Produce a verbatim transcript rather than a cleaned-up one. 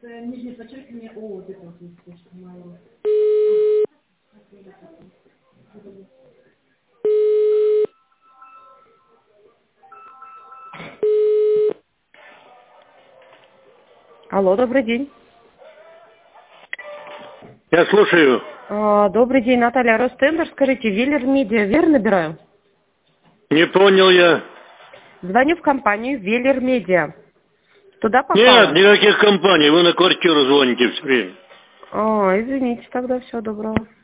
нижнее подчеркивание О, вот это вот есть, что мое. Алло, добрый день. Я слушаю. А, добрый день, Наталья Ростендер. Скажите, Веллер Медиа, верно набираю? Не понял я. Звоню в компанию Веллер Медиа. Туда Нет, попала? никаких компаний. Вы на квартиру звоните все время. А, извините, тогда всего доброго.